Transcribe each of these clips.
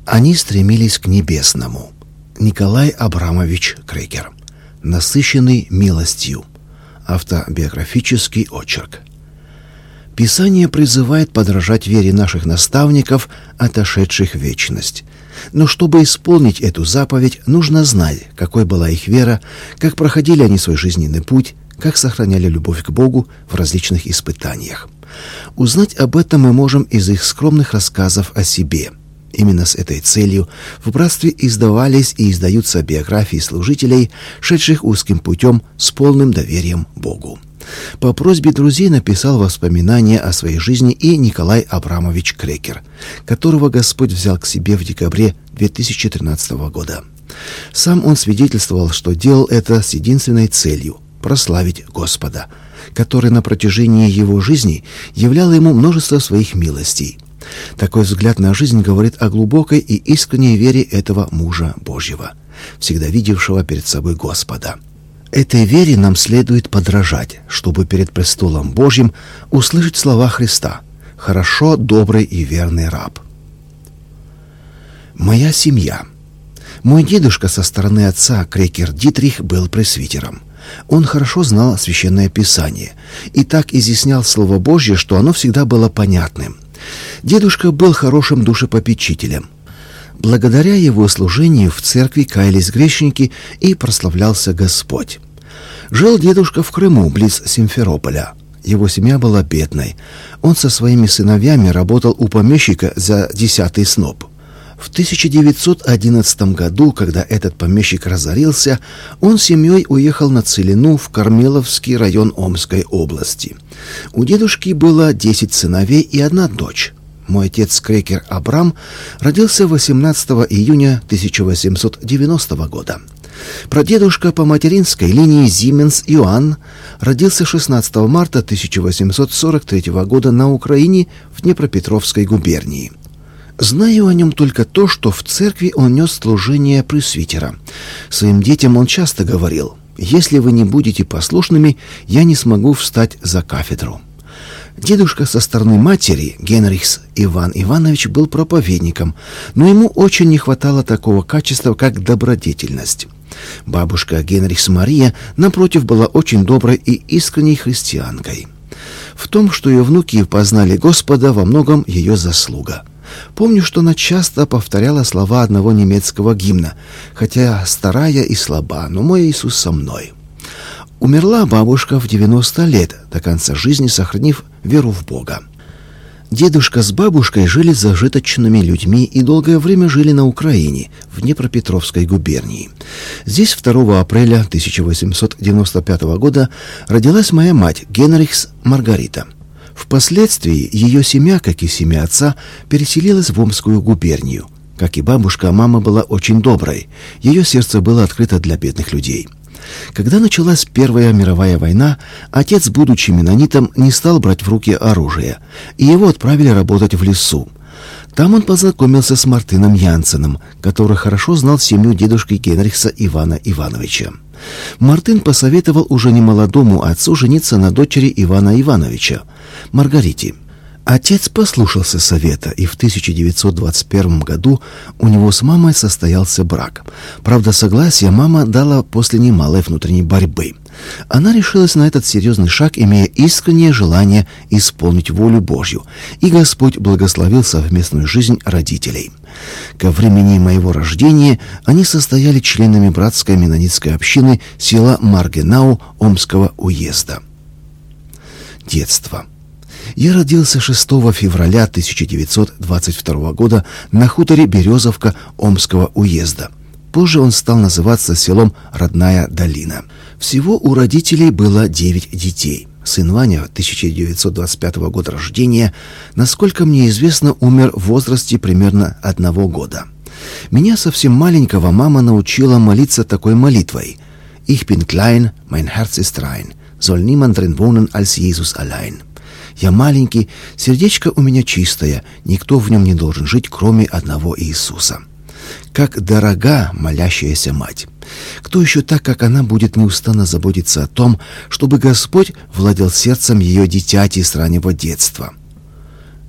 Они стремились к небесному. Николай Абрамович Крекер. Насыщенный милостью. Автобиографический очерк. Писание призывает подражать вере наших наставников, отошедших в вечность. Но чтобы исполнить эту заповедь, нужно знать, какой была их вера, как проходили они свой жизненный путь, как сохраняли любовь к Богу в различных испытаниях. Узнать об этом мы можем из их скромных рассказов о себе. Именно с этой целью в братстве издавались и издаются биографии служителей, шедших узким путем с полным доверием Богу. По просьбе друзей написал воспоминания о своей жизни и Николай Абрамович Крекер, которого Господь взял к себе в декабре 2013 года. Сам он свидетельствовал, что делал это с единственной целью – прославить Господа, который на протяжении его жизни являл ему множество своих милостей. Такой взгляд на жизнь говорит о глубокой и искренней вере этого мужа Божьего, всегда видевшего перед собой Господа. Этой вере нам следует подражать, чтобы перед престолом Божьим услышать слова Христа: «Хорошо, добрый и верный раб». Моя семья. Мой дедушка со стороны отца, Крекер Дитрих, был пресвитером. Он хорошо знал Священное Писание и так изъяснял Слово Божье, что оно всегда было понятным. Дедушка был хорошим душепопечителем. Благодаря его служению в церкви каялись грешники и прославлялся Господь. Жил дедушка в Крыму, близ Симферополя. Его семья была бедной. Он со своими сыновьями работал у помещика за 10-й сноп. В 1911 году, когда этот помещик разорился, он с семьей уехал на целину в Кармеловский район Омской области. У дедушки было 10 сыновей и 1 дочь. Мой отец Крекер Абрам родился 18 июня 1890 года. Прадедушка по материнской линии Зименс Иоанн родился 16 марта 1843 года на Украине в Днепропетровской губернии. Знаю о нем только то, что в церкви он нес служение пресвитера. Своим детям он часто говорил: «Если вы не будете послушными, я не смогу встать за кафедру». Дедушка со стороны матери, Генрихс Иван Иванович, был проповедником, но ему очень не хватало такого качества, как добродетельность. Бабушка Генрихс Мария, напротив, была очень доброй и искренней христианкой. В том, что ее внуки познали Господа, во многом ее заслуга. Помню, что она часто повторяла слова одного немецкого гимна: «Хотя старая и слаба, но мой Иисус со мной». Умерла бабушка в 90 лет, до конца жизни сохранив веру в Бога. Дедушка с бабушкой жили зажиточными людьми и долгое время жили на Украине, в Днепропетровской губернии. Здесь 2 апреля 1895 года родилась моя мать, Генрихс Маргарита. Впоследствии ее семья, как и семья отца, переселилась в Омскую губернию. Как и бабушка, мама была очень доброй. Ее сердце было открыто для бедных людей. Когда началась Первая мировая война, отец, будучи меннонитом, не стал брать в руки оружие, и его отправили работать в лесу. Там он познакомился с Мартином Янсеном, который хорошо знал семью дедушки Генрихса Ивана Ивановича. Мартин посоветовал уже немолодому отцу жениться на дочери Ивана Ивановича, Маргарите. Отец послушался совета, и в 1921 году у него с мамой состоялся брак. Правда, согласие мама дала после немалой внутренней борьбы. Она решилась на этот серьезный шаг, имея искреннее желание исполнить волю Божью, и Господь благословил совместную жизнь родителей. Ко времени моего рождения они состояли членами братской меннонитской общины села Маргенау Омского уезда. Детство. Я родился 6 февраля 1922 года на хуторе Березовка Омского уезда. Позже он стал называться селом Родная Долина. Всего у родителей было 9 детей. Сын Ваня, 1925 года рождения, насколько мне известно, умер в возрасте примерно 1 года. Меня совсем маленького мама научила молиться такой молитвой: «Ich bin klein, mein Herz ist rein, soll niemand drin wohnen als Jesus allein». Я маленький, сердечко у меня чистое, никто в нем не должен жить, кроме одного Иисуса. Как дорога молящаяся мать! Кто еще так, как она, будет неустанно заботиться о том, чтобы Господь владел сердцем ее дитяти с раннего детства?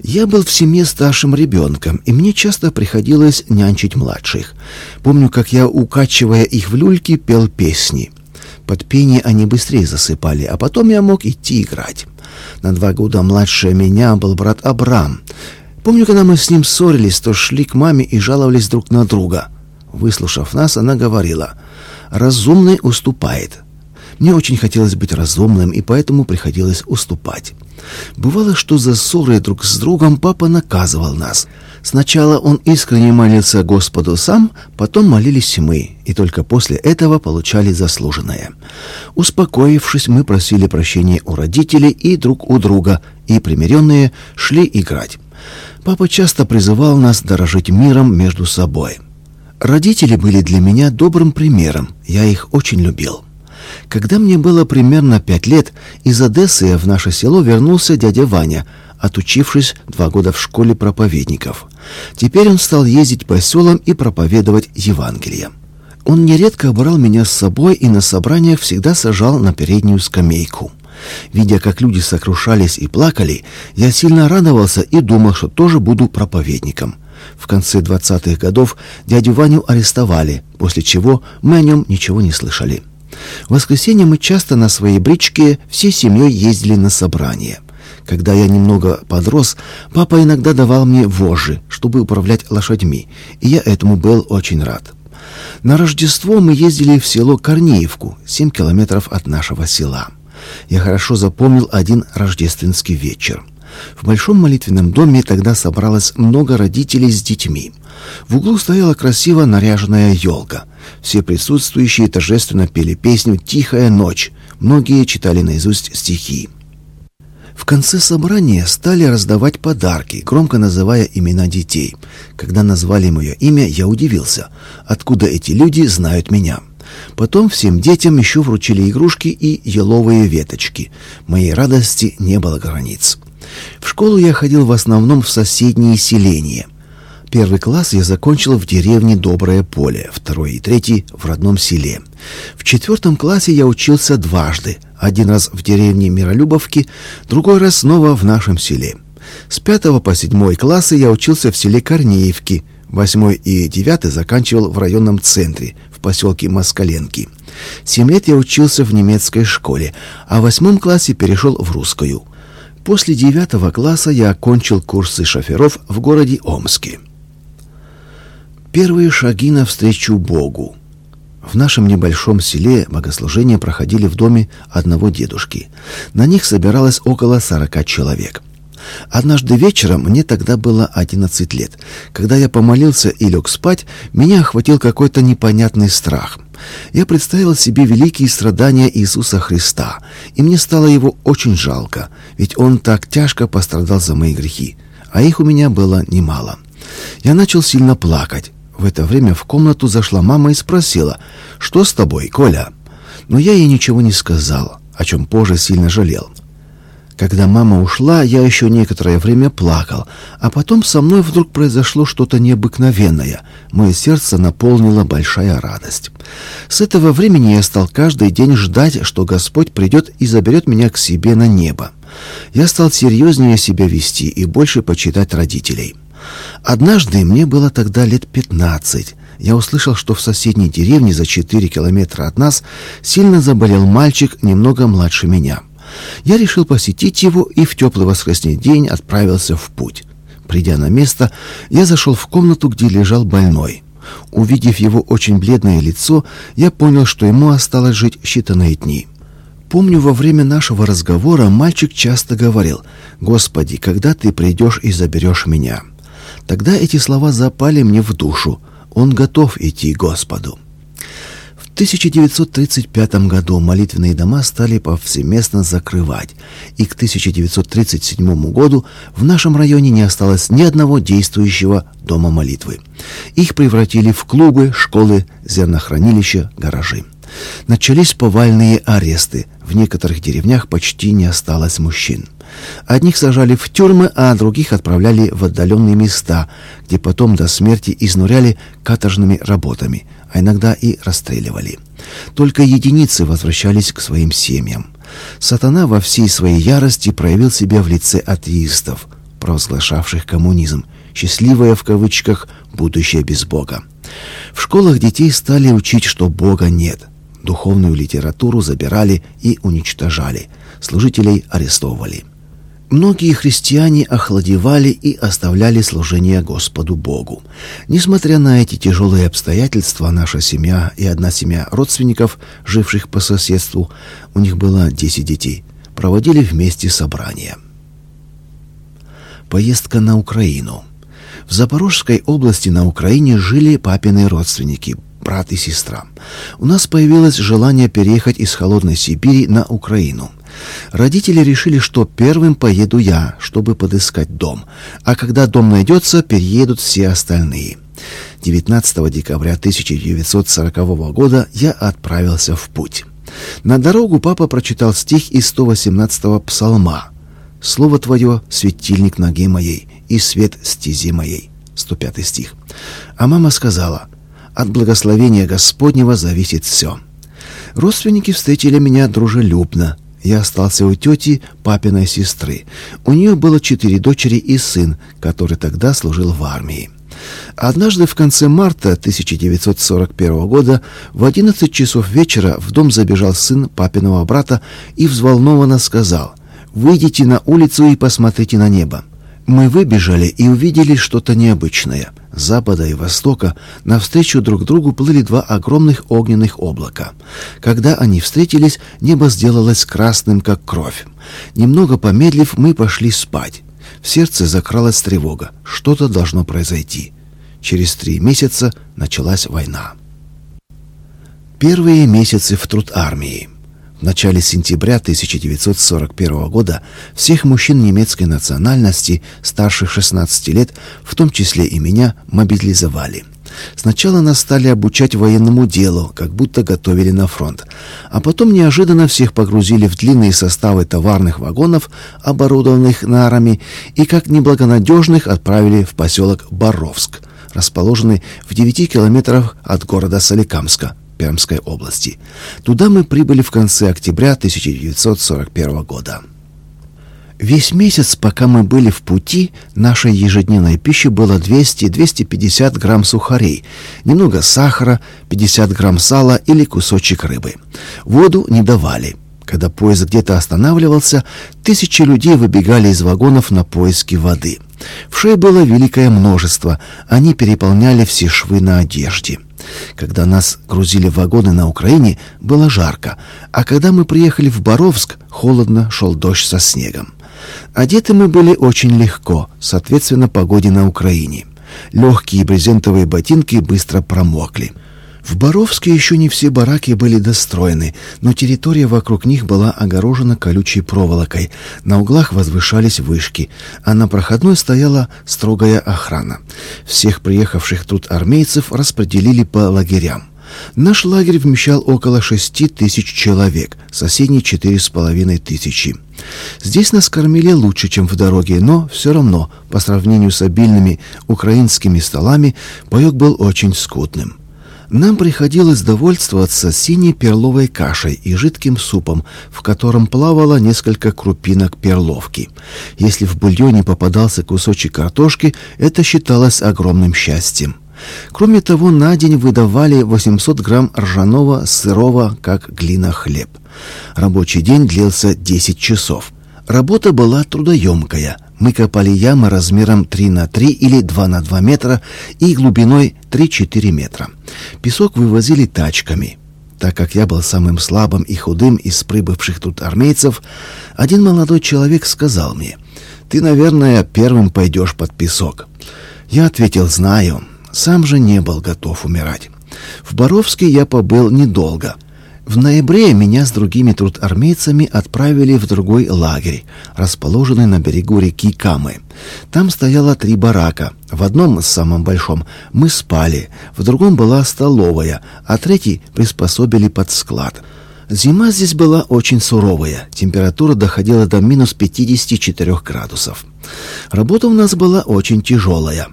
Я был в семье старшим ребенком, и мне часто приходилось нянчить младших. Помню, как я, укачивая их в люльки, пел песни. Под пение они быстрее засыпали, а потом я мог идти играть. На 2 года младше меня был брат Абрам. Помню, когда мы с ним ссорились, то шли к маме и жаловались друг на друга. Выслушав нас, она говорила: «Разумный уступает». Мне очень хотелось быть разумным, и поэтому приходилось уступать. Бывало, что за ссоры друг с другом папа наказывал нас. Сначала он искренне молился Господу сам, потом молились мы, и только после этого получали заслуженное. Успокоившись, мы просили прощения у родителей и друг у друга, и примиренные шли играть. Папа часто призывал нас дорожить миром между собой. Родители были для меня добрым примером, я их очень любил. Когда мне было примерно 5 лет, из Одессы в наше село вернулся дядя Ваня, отучившись 2 года в школе проповедников. Теперь он стал ездить по селам и проповедовать Евангелие. Он нередко брал меня с собой и на собраниях всегда сажал на переднюю скамейку. Видя, как люди сокрушались и плакали, я сильно радовался и думал, что тоже буду проповедником. В конце 20-х годов дядю Ваню арестовали, после чего мы о нем ничего не слышали. В воскресенье мы часто на своей бричке всей семьей ездили на собрания. Когда я немного подрос, папа иногда давал мне вожжи, чтобы управлять лошадьми, и я этому был очень рад. На Рождество мы ездили в село Корнеевку, 7 километров от нашего села. Я хорошо запомнил один рождественский вечер. В большом молитвенном доме тогда собралось много родителей с детьми. В углу стояла красиво наряженная елка. Все присутствующие торжественно пели песню «Тихая ночь». Многие читали наизусть стихи. В конце собрания стали раздавать подарки, громко называя имена детей. Когда назвали мое имя, я удивился, откуда эти люди знают меня. Потом всем детям еще вручили игрушки и еловые веточки. Моей радости не было границ. В школу я ходил в основном в соседние селения. 1 класс я закончил в деревне Доброе Поле, 2 и 3 в родном селе. В 4 классе я учился дважды. Один раз в деревне Миролюбовки, другой раз снова в нашем селе. С 5 по 7 классы я учился в селе Корнеевки. 8 и 9 заканчивал в районном центре, в поселке Москаленки. 7 лет я учился в немецкой школе, а в 8 классе перешел в русскую. После 9 класса я окончил курсы шоферов в городе Омске. Первые шаги навстречу Богу. В нашем небольшом селе богослужения проходили в доме одного дедушки. На них собиралось около 40 человек. Однажды вечером, мне тогда было 11 лет, когда я помолился и лег спать, меня охватил какой-то непонятный страх. Я представил себе великие страдания Иисуса Христа, и мне стало его очень жалко, ведь он так тяжко пострадал за мои грехи, а их у меня было немало. Я начал сильно плакать. В это время в комнату зашла мама и спросила: «Что с тобой, Коля?» Но я ей ничего не сказал, о чем позже сильно жалел. Когда мама ушла, я еще некоторое время плакал, а потом со мной вдруг произошло что-то необыкновенное. Мое сердце наполнила большая радость. С этого времени я стал каждый день ждать, что Господь придет и заберет меня к себе на небо. Я стал серьезнее себя вести и больше почитать родителей. Однажды, мне было тогда лет 15, я услышал, что в соседней деревне за 4 километра от нас сильно заболел мальчик, немного младше меня. Я решил посетить его и в теплый воскресный день отправился в путь. Придя на место, я зашел в комнату, где лежал больной. Увидев его очень бледное лицо, я понял, что ему осталось жить считанные дни. Помню, во время нашего разговора мальчик часто говорил: «Господи, когда ты придешь и заберешь меня?» Тогда эти слова запали мне в душу. Он готов идти к Господу. В 1935 году молитвенные дома стали повсеместно закрывать, и к 1937 году в нашем районе не осталось ни одного действующего дома молитвы. Их превратили в клубы, школы, зернохранилища, гаражи. Начались повальные аресты. В некоторых деревнях почти не осталось мужчин. Одних сажали в тюрьмы, а других отправляли в отдаленные места, где потом до смерти изнуряли каторжными работами, а иногда и расстреливали. Только единицы возвращались к своим семьям. Сатана во всей своей ярости проявил себя в лице атеистов. провозглашавших коммунизм. Счастливое, в кавычках, будущее без Бога. В школах детей стали учить, что Бога нет. Духовную литературу забирали и уничтожали. Служителей арестовывали. Многие христиане охладевали и оставляли служение Господу Богу. Несмотря на эти тяжелые обстоятельства, наша семья и одна семья родственников, живших по соседству, у них было 10 детей, проводили вместе собрания. Поездка на Украину. В Запорожской области на Украине жили папины родственники, брат и сестра. У нас появилось желание переехать из холодной Сибири на Украину. Родители решили, что первым поеду я, чтобы подыскать дом, а когда дом найдется, переедут все остальные. 19 декабря 1940 года я отправился в путь. На дорогу папа прочитал стих из 118-го псалма: «Слово Твое — светильник ноги моей и свет стези моей». 105 стих. А мама сказала: «От благословения Господнего зависит все». Родственники встретили меня дружелюбно. Я остался у тети, папиной сестры. У нее было 4 дочери и сын, который тогда служил в армии. Однажды в конце марта 1941 года в 11 часов вечера в дом забежал сын папиного брата и взволнованно сказал: «Выйдите на улицу и посмотрите на небо». Мы выбежали и увидели что-то необычное. С запада и востока навстречу друг другу плыли 2 огромных огненных облака. Когда они встретились, небо сделалось красным, как кровь. Немного помедлив, мы пошли спать. В сердце закралась тревога. Что-то должно произойти. Через 3 месяца началась война. Первые месяцы в труд армии. В начале сентября 1941 года всех мужчин немецкой национальности старше 16 лет, в том числе и меня, мобилизовали. Сначала нас стали обучать военному делу, как будто готовили на фронт. А потом неожиданно всех погрузили в длинные составы товарных вагонов, оборудованных нарами, и как неблагонадежных отправили в поселок Боровск, расположенный в 9 километрах от города Соликамска, Пермской области. Туда мы прибыли в конце октября 1941 года. Весь месяц, пока мы были в пути, нашей ежедневной пищей было 200-250 грамм сухарей, немного сахара, 50 грамм сала или кусочек рыбы. Воду не давали. Когда поезд где-то останавливался, тысячи людей выбегали из вагонов на поиски воды. Вшей было великое множество, они переполняли все швы на одежде. Когда нас грузили в вагоны на Украине, было жарко, а когда мы приехали в Боровск, холодно, шел дождь со снегом. Одеты мы были очень легко, соответственно погоде на Украине. Легкие брезентовые ботинки быстро промокли. В Боровске еще не все бараки были достроены, но территория вокруг них была огорожена колючей проволокой. На углах возвышались вышки, а на проходной стояла строгая охрана. Всех приехавших тут армейцев распределили по лагерям. Наш лагерь вмещал около 6 тысяч человек, соседний 4,5 тысячи. Здесь нас кормили лучше, чем в дороге, но все равно, по сравнению с обильными украинскими столами, паёк был очень скудным. Нам приходилось довольствоваться синей перловой кашей и жидким супом, в котором плавало несколько крупинок перловки. Если в бульоне попадался кусочек картошки, это считалось огромным счастьем. Кроме того, на день выдавали 800 грамм ржаного сырого, как глина, хлеб. Рабочий день длился 10 часов. Работа была трудоемкая. Мы копали ямы размером 3 на 3 или 2 на 2 метра и глубиной 3-4 метра. Песок вывозили тачками. Так как я был самым слабым и худым из прибывших тут армейцев, один молодой человек сказал мне: «Ты, наверное, первым пойдешь под песок». Я ответил: «Знаю». Сам же не был готов умирать. В Боровске я побыл недолго. В ноябре меня с другими трудармейцами отправили в другой лагерь, расположенный на берегу реки Камы. Там стояло 3 барака. В одном, самом большом, мы спали, в другом была столовая, а третий приспособили под склад. Зима здесь была очень суровая, температура доходила до минус 54 градусов. Работа у нас была очень тяжелая.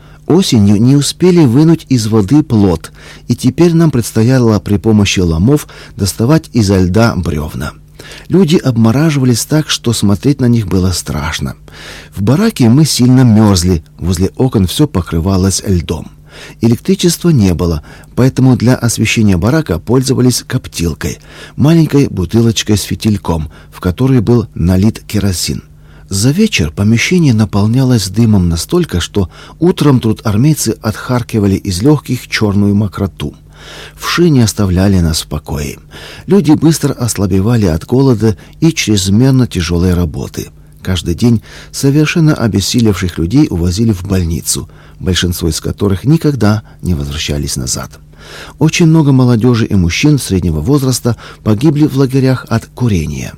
Осенью не успели вынуть из воды плот, и теперь нам предстояло при помощи ломов доставать изо льда бревна. Люди обмораживались так, что смотреть на них было страшно. В бараке мы сильно мерзли, возле окон все покрывалось льдом. Электричества не было, поэтому для освещения барака пользовались коптилкой, маленькой бутылочкой с фитильком, в которой был налит керосин. За вечер помещение наполнялось дымом настолько, что утром трудармейцы отхаркивали из легких черную мокроту. Вши не оставляли нас в покое. Люди быстро ослабевали от голода и чрезмерно тяжелой работы. Каждый день совершенно обессилевших людей увозили в больницу, большинство из которых никогда не возвращались назад. Очень много молодежи и мужчин среднего возраста погибли в лагерях от курения.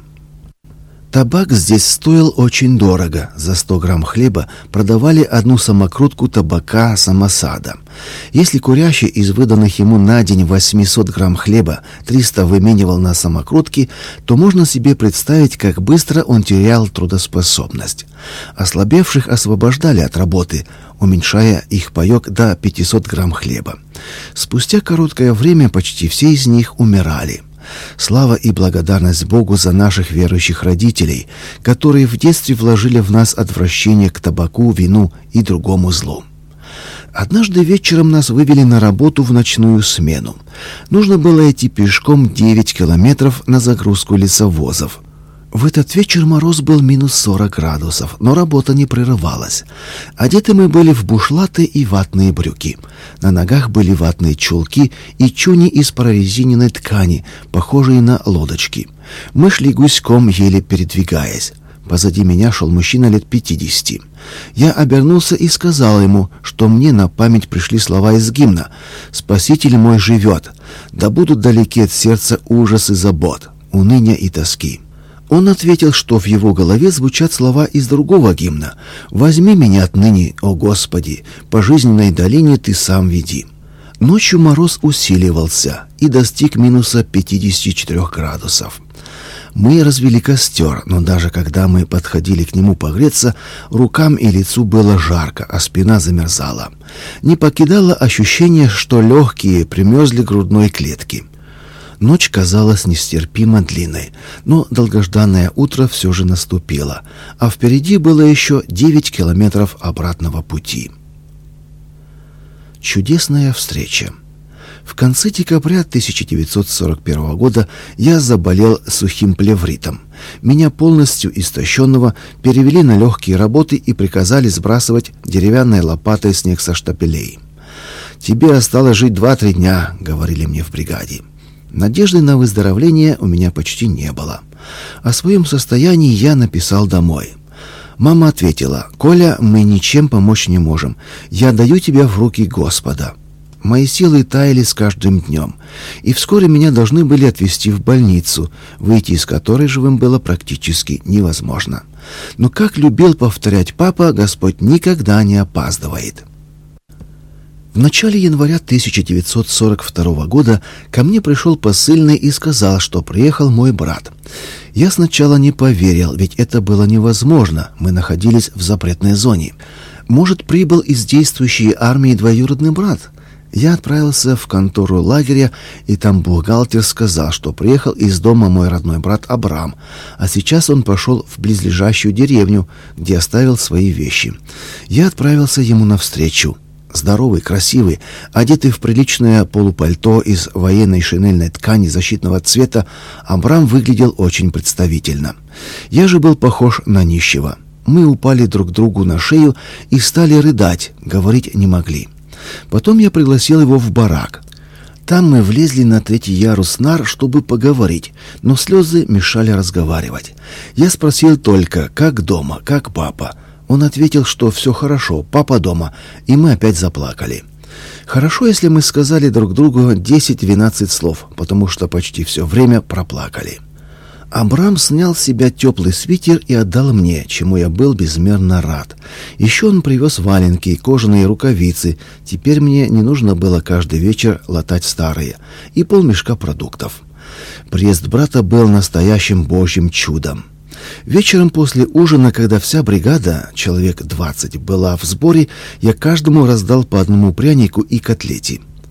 Табак здесь стоил очень дорого. За 100 грамм хлеба продавали одну самокрутку табака самосада. Если курящий из выданных ему на день 800 грамм хлеба 300 выменивал на самокрутки, то можно себе представить, как быстро он терял трудоспособность. Ослабевших освобождали от работы, уменьшая их паёк до 500 грамм хлеба. Спустя короткое время почти все из них умирали. Слава и благодарность Богу за наших верующих родителей, которые в детстве вложили в нас отвращение к табаку, вину и другому злу. Однажды вечером нас вывели на работу в ночную смену. Нужно было идти пешком 9 километров на загрузку лесовозов. В этот вечер мороз был минус 40 градусов, но работа не прерывалась. Одеты мы были в бушлаты и ватные брюки. На ногах были ватные чулки и чуни из прорезиненной ткани, похожие на лодочки. Мы шли гуськом, еле передвигаясь. Позади меня шел мужчина лет 50. Я обернулся и сказал ему, что мне на память пришли слова из гимна: «Спаситель мой живет, да будут далеки от сердца ужас и забот, уныния и тоски». Он ответил, что в его голове звучат слова из другого гимна: «Возьми меня отныне, о Господи, по жизненной долине Ты сам веди». Ночью мороз усиливался и достиг минуса 54 градусов. Мы развели костер, но даже когда мы подходили к нему погреться, рукам и лицу было жарко, а спина замерзала. Не покидало ощущение, что легкие примерзли к грудной клетке. Ночь казалась нестерпимо длинной, но долгожданное утро все же наступило, а впереди было еще 9 километров обратного пути. Чудесная встреча. В конце декабря 1941 года я заболел сухим плевритом. Меня полностью истощенного перевели на легкие работы и приказали сбрасывать деревянной лопатой снег со штапелей. «Тебе осталось жить 2-3 дня», — говорили мне в бригаде. Надежды на выздоровление у меня почти не было. О своем состоянии я написал домой. Мама ответила: «Коля, мы ничем помочь не можем. Я даю тебя в руки Господа». Мои силы таяли с каждым днем, и вскоре меня должны были отвезти в больницу, выйти из которой живым было практически невозможно. Но, как любил повторять папа, Господь никогда не опаздывает. В начале января 1942 года ко мне пришел посыльный и сказал, что приехал мой брат. Я сначала не поверил, ведь это было невозможно, мы находились в запретной зоне. Может, прибыл из действующей армии двоюродный брат? Я отправился в контору лагеря, и там бухгалтер сказал, что приехал из дома мой родной брат Абрам, а сейчас он пошел в близлежащую деревню, где оставил свои вещи. Я отправился ему навстречу. Здоровый, красивый, одетый в приличное полупальто из военной шинельной ткани защитного цвета, Абрам выглядел очень представительно. Я же был похож на нищего. Мы упали друг другу на шею и стали рыдать, говорить не могли. Потом я пригласил его в барак. Там мы влезли на 3-й ярус нар, чтобы поговорить, но слезы мешали разговаривать. Я спросил только: «Как дома, как папа?» Он ответил, что все хорошо, папа дома, и мы опять заплакали. Хорошо, если мы сказали друг другу 10-12 слов, потому что почти все время проплакали. Абрам снял с себя теплый свитер и отдал мне, чему я был безмерно рад. Еще он привез валенки, кожаные рукавицы, теперь мне не нужно было каждый вечер латать старые, и полмешка продуктов. Приезд брата был настоящим божьим чудом. Вечером после ужина, когда вся бригада, человек 20, была в сборе, я каждому раздал по одному прянику и котлете.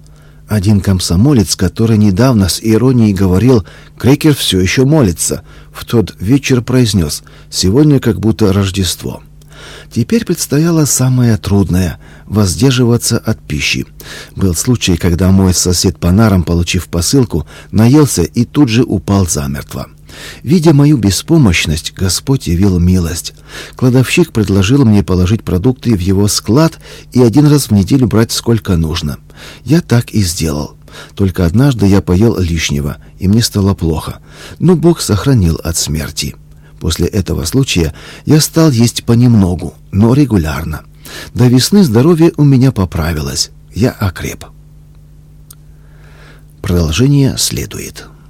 Один комсомолец, который недавно с иронией говорил «Крекер все еще молится», в тот вечер произнес «Сегодня как будто Рождество». Теперь предстояло самое трудное — воздерживаться от пищи. Был случай, когда мой сосед по нарам, получив посылку, наелся и тут же упал замертво. Видя мою беспомощность, Господь явил милость. Кладовщик предложил мне положить продукты в его склад и один раз в неделю брать сколько нужно. Я так и сделал. Только однажды я поел лишнего, и мне стало плохо. Но Бог сохранил от смерти. После этого случая я стал есть понемногу, но регулярно. До весны здоровье у меня поправилось. Я окреп. Продолжение следует.